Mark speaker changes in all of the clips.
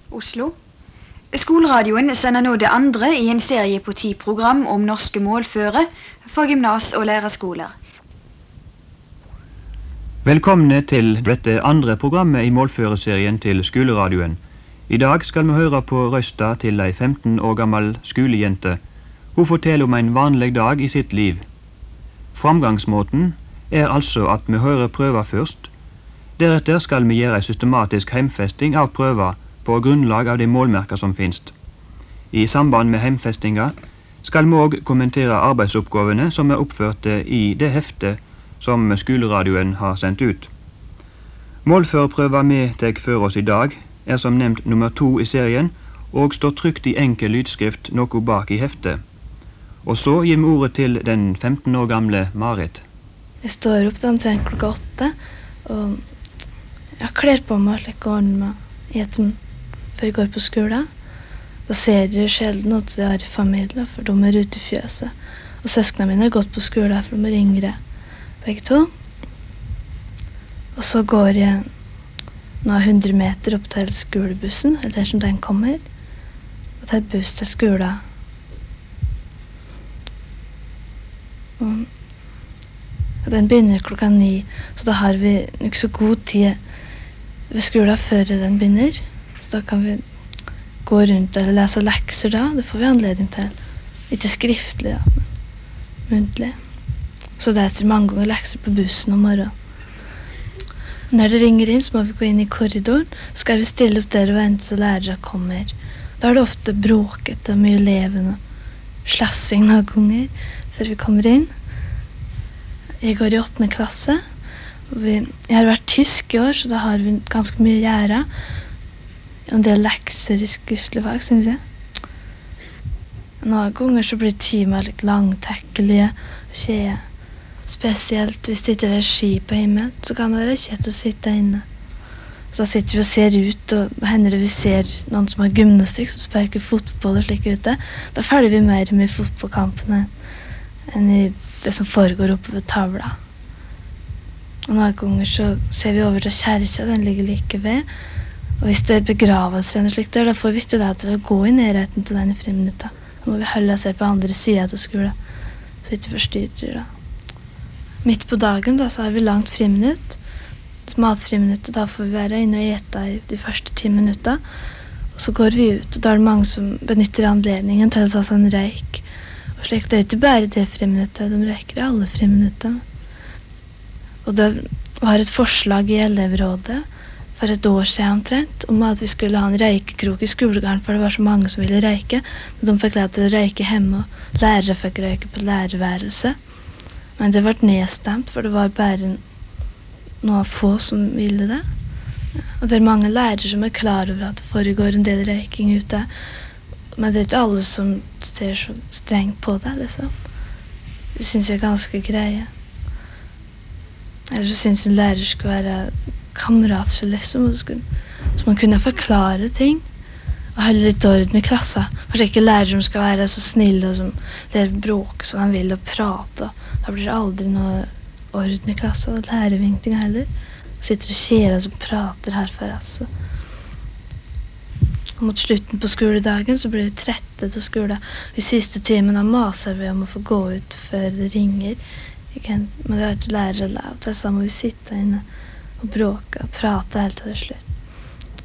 Speaker 1: Oslo. Skoleradioen sender nå det andre i en serie på 10 program om norske målføre for gymnas- og lærerskoler.
Speaker 2: Velkomne til dette andre programmet i målføreserien til skoleradioen. I dag skal vi høre på røsta til ei 15 år gammel skolejente. Hun forteller om en vanlig dag i sitt liv. Framgangsmåten er altså at vi hører prøver først. Deretter skal vi gjøre ei systematisk heimfesting av prøver på grunnlag av de målmerker som finst. I samband med heimfestinga skal vi òg kommentere arbeidsoppgavene som er oppførte i det heftet som skoleradioen har sendt ut. Målførerprøva vi tek for oss i dag er som nevnt nummer 2 i serien og står trykt i enkel lydskrift noe bak i heftet. Og så gir vi ordet til den 15 år gamle Marit.
Speaker 3: Jeg står opp omtrent klokka 8, og jeg kler på meg slik og ordner meg i etten før jeg går på skolen. Og serier sjelden noe jeg har i familien, for de er ute i fjøset. Og søskene mine har gått på skolen, for de er yngre, begge to. Og så går jeg noen 100 meter opp til skolebussen, eller der som den kommer, og tar buss til skolen. Og den begynner klokka 9, så da har vi ikke så god tid ved skolen før den begynner. Så da kan vi gå rundt eller lese lekser da, det får vi anledning til. Ikke skriftlig da, men muntlig. Så leser mange ganger lekser på bussen om morgenen. Når det ringer inn, så må vi gå inn i korridoren, så skal vi stille opp der og vente til lærere kommer. Da er det ofte bråket og mye levende, slassing noen ganger før vi kommer inn. Jeg går i 8. klasse. Jeg har vært tysk i år, så da har vi ganske mye å gjøre. En del lekser i skriftlig fag, synes jeg. Noen ganger så blir timer litt langtekkelige og kjede. Spesielt hvis det ikke er ski på himmelen, så kan det være kjett å sitte inne. Så da sitter vi og ser ut, og da hender det vi ser noen som har gymnastikk, som sparker fotball og slik ute. Da følger vi mer med i fotballkampene enn i det som foregår oppe ved tavla. Og noen ganger så ser vi over til kjerka, den ligger like ved. Og hvis det er begravelser eller slikt der, da får vi ikke det til å gå i nærheten til den i friminutta. Da må vi holde oss her på andre siden til skolen, så vi ikke forstyrrer da. Midt på dagen da, så har vi langt friminutt, matfriminutt, og da får vi være inne og ete i de første 10 minutter. Og så går vi ut, og da er det mange som benytter anledningen til å ta seg en reik. Og slik, det er ikke bare det friminuttet, de reiker i alle friminutter. Og det var et forslag i elevrådet for et år siden omtrent, om at vi skulle ha en reikekrok i skolegården, for det var så mange som ville reike. Men de fikk lov til å reike hjemme, og lærere fikk reike på lærerværelset. Men det ble nedstemt, for det var bare noen få som ville det. Og det er mange lærere som er klar over at det foregår en del reiking ute. Men det er ikke alle som ser så strengt på det, liksom. Det synes jeg er ganske greie. Eller så synes en lærer skulle være kamerat, så liksom, så man kunne forklare ting og holde litt orden i klassen. For det er ikke lærere som skal være så snille og som lærer bråk som han vil og prate. Da blir det aldri noe orden i klassen, og lærervinkting heller. Sitter og kjeder og prater herfor, altså. Og mot slutten på skoledagen så blir vi trette til skole. I siste timen av maser vi om å få gå ut før det ringer. Men det er ikke lærere lavt, så må vi sitte inne og bråke og prate helt til det slutt.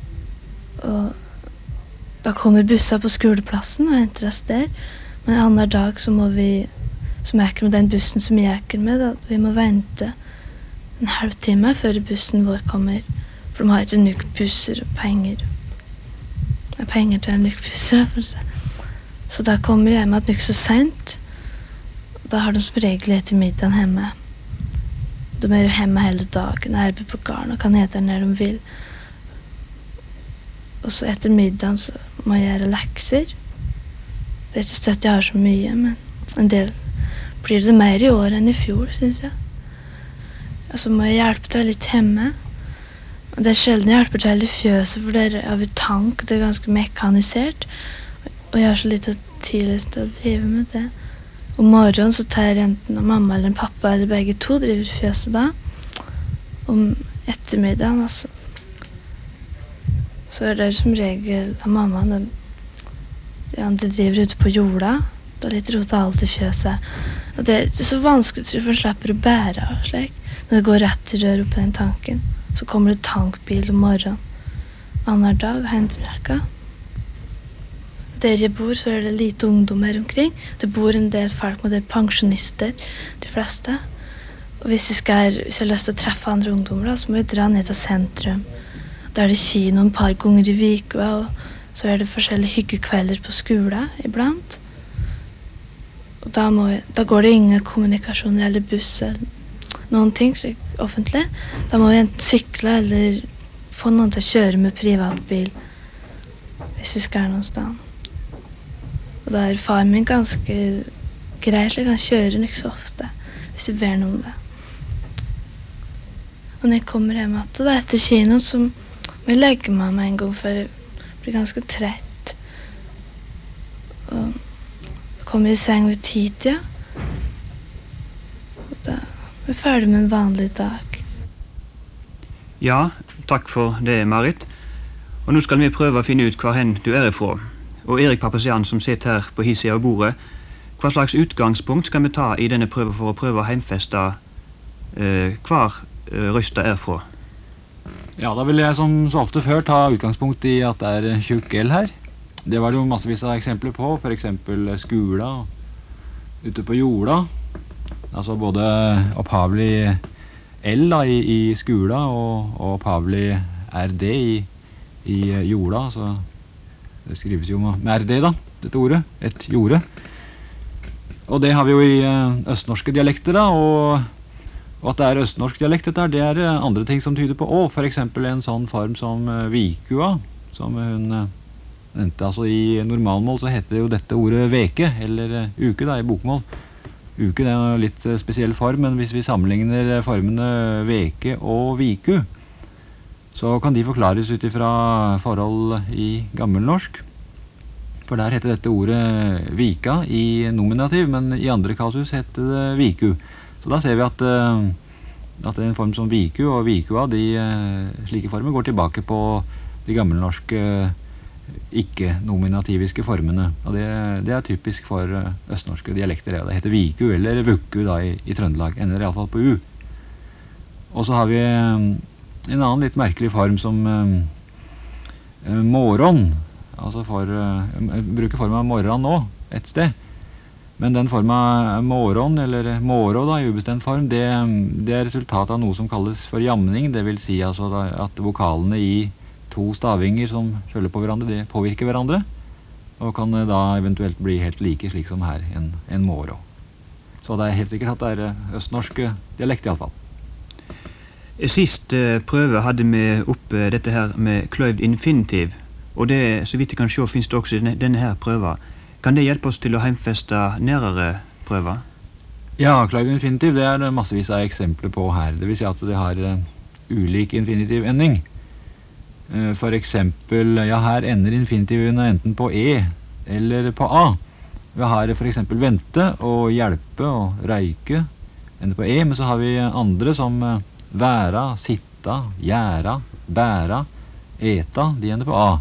Speaker 3: Og da kommer busser på skoleplassen og henter oss der. Men en annen dag så må vi, som eker med den bussen som jeg eker med, da, vi må vente en halv time før bussen vår kommer. For de har ikke nok busser og penger. Det er penger til en nok busser, for seg. Så da kommer jeg med at nok så sent. Da har de som regel etter middagen hjemme. De er jo hjemme hele dagen, arbeid på garn og kan hete når de vil. Og så etter middagen så må jeg gjøre lekser. Det er ikke støtt jeg har så mye, men en del blir det mer i år enn i fjor, synes jeg. Og så må jeg hjelpe til litt hjemme. Og det er sjelden jeg hjelper til i fjøset, for der har vi tank, det er ganske mekanisert. Og jeg har så litt tid til å drive med det. Om morgenen så tar enten mamma eller pappa eller begge to driver i fjøset da. Om ettermiddagen altså, så det som regel av mamma, det driver ute på jorda, det litt rota alt i fjøset. Og det så vanskelig, tror jeg, for slipper å bære av slik. Når det går rett til røret på den tanken, så kommer det tankbil om morgenen. Annar dag har hentet mjølka. Der jeg bor, så det lite ungdom her omkring. Det bor en del folk med det pensjonister, de fleste. Og hvis jeg har lyst til å treffe andre ungdommer, så må jeg dra ned til sentrum. Da det kino en par ganger i vika, og så det forskjellige hyggekvelder på skolen iblant. Og da går det ingen kommunikasjon eller buss eller noen ting offentlig. Da må vi enten sykle eller få noen til å kjøre med privatbil hvis vi skal noen sted. Og da far min ganske greit, så kan kjøre ikke så ofte hvis jeg ber noe om det. Og når jeg kommer hjem etter kino, så må jeg legge meg en gang, for jeg blir ganske trett. Og kommer i seng ved 10, og da er jeg ferdig med en vanlig dag.
Speaker 2: Ja, takk for det, Marit. Og nå skal vi prøve å finne ut hvor hen du ifra. Og Erik Pappesian, som sitter her på hissida av bordet, hva slags utgangspunkt skal vi ta i denne prøven for å prøve å heimfeste hver Røsta fra?
Speaker 4: Ja, da vil jeg som så ofte før ta utgangspunkt i at det tjukk L her. Det var det jo massevis av eksempler på, for eksempel skula, ute på jorda. Altså både opphavlig L da, i skula og opphavlig RD i jorda. Så det skrives jo med RD da, dette ordet, et jorde. Og det har vi jo i østnorske dialekter da, og at det østnorsk dialekt dette det andre ting som tyder på for eksempel en sånn form som vikua, som hun nevnte. Altså i normalmål så heter jo dette ordet veke, eller uke da, i bokmål. Uke det en litt spesiell form, men hvis vi sammenligner formene veke og viku, så kan de forklares ut ifra forhold i gammelnorsk. For der heter dette ordet vika i nominativ, men i andre kasus heter det viku. Så da ser vi at en form som viku og vikua, slike former går tilbake på de gammelnorske ikke-nominativiske formene. Og det typisk for østnorske dialekter. Det heter viku eller vukku da i Trøndelag, ender i alle fall på u. Og så har vi en annen litt merkelig form som morgon. Altså bruker formen av morgen nå, et sted. Men den formen morgon, eller moro da, i ubestemt form, det resultatet av noe som kalles for jamning. Det vil si altså at vokalene i to stavinger som følger på hverandre, det påvirker hverandre, og kan da eventuelt bli helt like, slik som her, en moro. Så det helt sikkert at det østnorsk dialekt i alle fall.
Speaker 2: Sist prøve hadde vi oppe dette her med kløyvd infinitiv, og det, så vidt jeg kan se, finnes det også i denne her prøven. Kan det hjelpe oss til å heimfeste nærere prøver?
Speaker 4: Ja, kløyvd infinitiv, det det massevis av eksempler på her. Det vil si at det har ulik infinitiv ending. For eksempel, ja, her ender infinitivene enten på E eller på A. Vi har for eksempel vente og hjelpe og røyke ender på E, men så har vi andre som væra, sitta, gjæra, bæra, eta, de ender på A.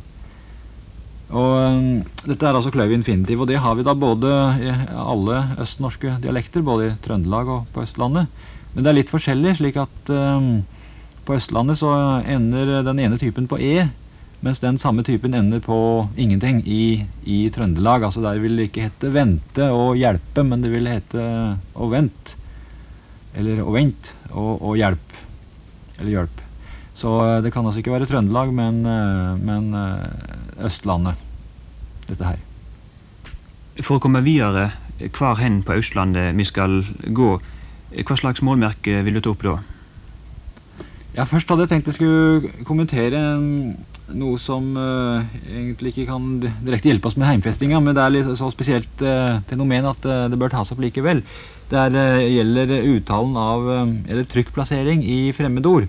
Speaker 4: Og dette altså kløyvd infinitiv, og det har vi da både i alle østnorske dialekter, både i Trøndelag og på Østlandet. Men det litt forskjellig, slik at på Østlandet så ender den ene typen på E, mens den samme typen ender på ingenting i Trøndelag. Altså der vil det ikke hete vente og hjelpe, men det vil hete å vent, eller å vent og hjelp, eller hjelp. Så det kan altså ikke være Trøndelag, men Østlandet, dette her.
Speaker 2: For å komme videre, hver hen på Østlandet vi skal gå, hva slags målmerke vil du ta opp da?
Speaker 4: Ja, først hadde jeg tenkt jeg skulle kommentere noe som egentlig ikke kan direkte hjelpe oss med heimfestinga, men det litt så spesielt fenomen at det bør tas opp likevel. Det gjelder uttalen av, eller trykkplassering i fremmedord.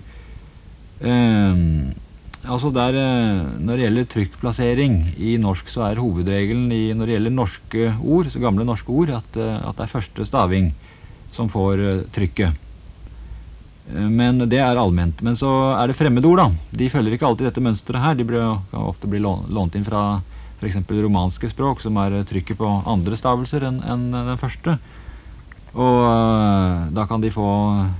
Speaker 4: Altså når det gjelder trykkplassering i norsk, så hovedregelen når det gjelder norske ord, så gamle norske ord, at det første staving som får trykket. Men det allment. Men så det fremmedord da. De følger ikke alltid dette mønstret her. De kan ofte bli lånt inn fra for eksempel romanske språk, som trykket på andre stavelser enn den første. Og da kan de få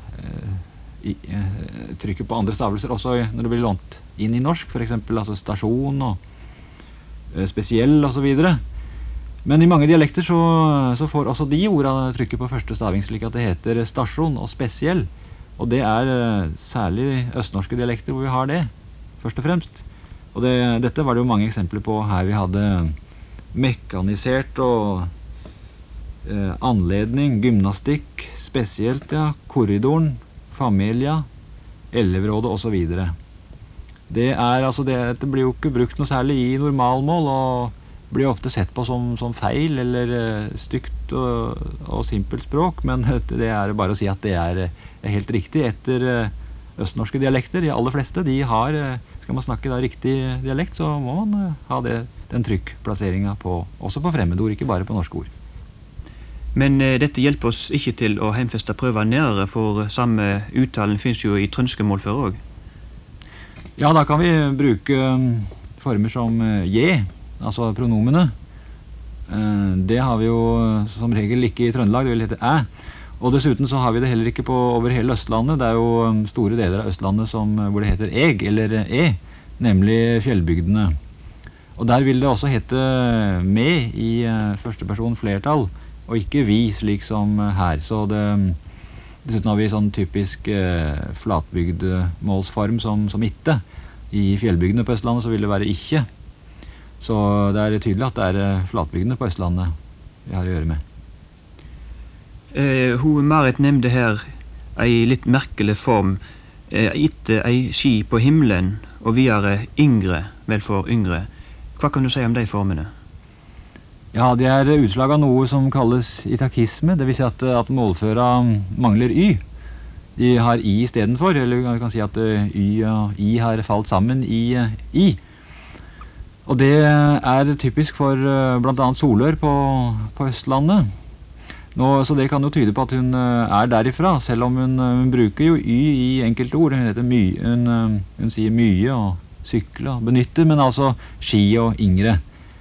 Speaker 4: trykket på andre stavelser også når det blir lånt inn i norsk, for eksempel altså stasjon og spesiell og så videre. Men i mange dialekter så får også de ordene trykket på første staving, slik at det heter stasjon og spesiell. Og det særlig østnorske dialekter hvor vi har det, først og fremst. Og dette var det jo mange eksempler på her vi hadde mekanisert og anledning, gymnastikk, spesielt, ja, korridoren, familia, elevrådet og så videre. Dette blir jo ikke brukt noe særlig i normalmål, og blir ofte sett på som feil eller stygt og simpelt språk, men det bare å si at det helt riktig etter østnorske dialekter. De aller fleste, skal man snakke riktig dialekt, så må man ha den trykkplasseringen også på fremmedord, ikke bare på norske ord.
Speaker 2: Men dette hjelper oss ikke til å heimfeste prøver nærere, for samme uttalen finnes jo i trønske målføre også.
Speaker 4: Ja, da kan vi bruke former som je, altså pronomene. Det har vi jo som regel ikke i Trøndelag, det vil hete æ. Og dessuten så har vi det heller ikke over hele Østlandet. Det jo store deler av Østlandet hvor det heter eg eller nemlig fjellbygdene. Og der vil det også hete me i første person flertall, og ikke vi, slik som her. Så dessuten har vi sånn typisk flatbygd målsform som itte. I fjellbygdene på Østlandet så vil det være ikke. Så det tydelig at det flatbygdene på Østlandet vi har å gjøre med.
Speaker 2: Marit nevnte her en litt merkelig form, itte ei ski på himmelen, og videre yngre, vel for yngre. Hva kan du si om de formene?
Speaker 4: Ja, det utslag av noe som kalles itakisme, det vil si at målføra mangler y. De har i i stedet for, eller vi kan si at y og i har falt sammen i i. Og det typisk for blant annet Solør på Østlandet. Så det kan jo tyde på at hun derifra, selv om hun bruker jo y i enkelte ord. Hun sier mye og sykle og benytte, men altså ski og yngre.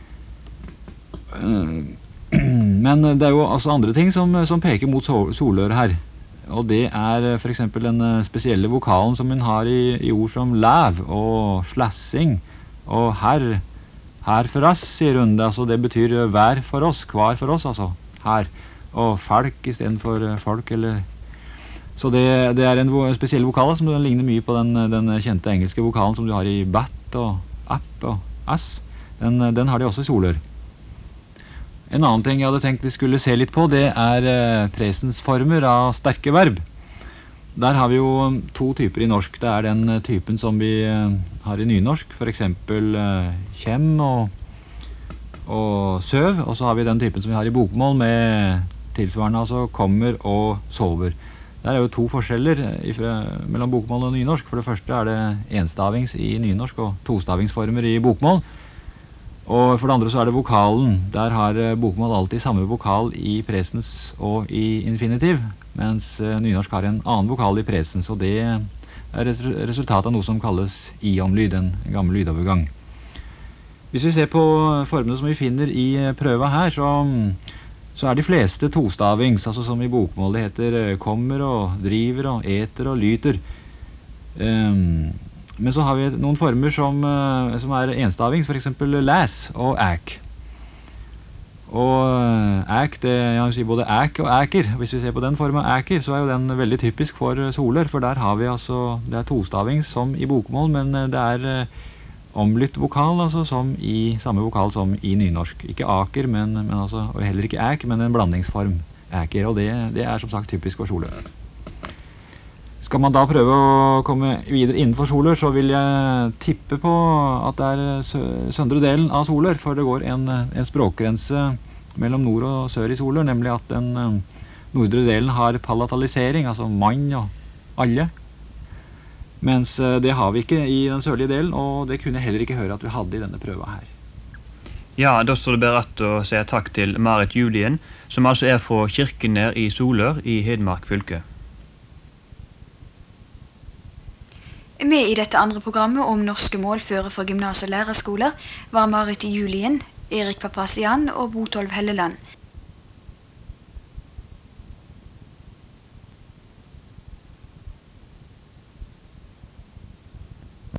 Speaker 4: Men det jo altså andre ting som peker mot Solør her. Og det for eksempel den spesielle vokalen som hun har i ord som læv og slassing og herr. Her for oss, sier hun det. Altså det betyr hver for oss, hver for oss, altså her. Og folk i stedet for folk, eller... Så det en spesiell vokal som ligner mye på den kjente engelske vokalen som du har i bat og app og ass. Den har de også i Solør. En annen ting jeg hadde tenkt vi skulle se litt på, det presensformer av sterke verb. Der har vi jo to typer i norsk. Det den typen som vi har i nynorsk, for eksempel kjem og søv, og så har vi den typen som vi har i bokmål med tilsvarende, altså kommer og sover. Der jo to forskjeller mellom bokmål og nynorsk. For det første det enstavings i nynorsk og tostavingsformer i bokmål. Og for det andre så det vokalen. Der har bokmål alltid samme vokal i presens og i infinitiv, mens nynorsk har en annen vokal i presens, og det et resultat av noe som kalles i-omlyd, en gammel lydovergang. Hvis vi ser på formene som vi finner i prøva her, så de fleste tostavings, altså som i bokmål. Det heter kommer og driver og eter og lyter. Men så har vi noen former som enstavings, for eksempel læs og æk. Og æk, jeg vil si både æk og æker. Hvis vi ser på den formen æker, så jo den veldig typisk for Solør, for der har vi altså, det tostavings som i bokmål, men det omlytt vokal, altså samme vokal som i nynorsk. Ikke aker, og heller ikke æk, men en blandingsform æker, og det som sagt typisk for Solør. Skal man da prøve å komme videre innenfor Solør, så vil jeg tippe på at det søndre delen av Solør, for det går en språkgrense mellom nord og sør i Solør, nemlig at den nordre delen har palatalisering, altså mann og alle. Mens det har vi ikke i den sørlige delen, og det kunne jeg heller ikke høre at vi hadde i denne prøva her.
Speaker 2: Ja, da står det bare rett å si takk til Marit Julien, som altså fra Kirkenes i Solør i Hedmark fylke.
Speaker 1: Med i dette andre programmet om norske målføre for gymnas- og lærerskoler var Marit Julien, Erik Papazian og Botolv Helleland.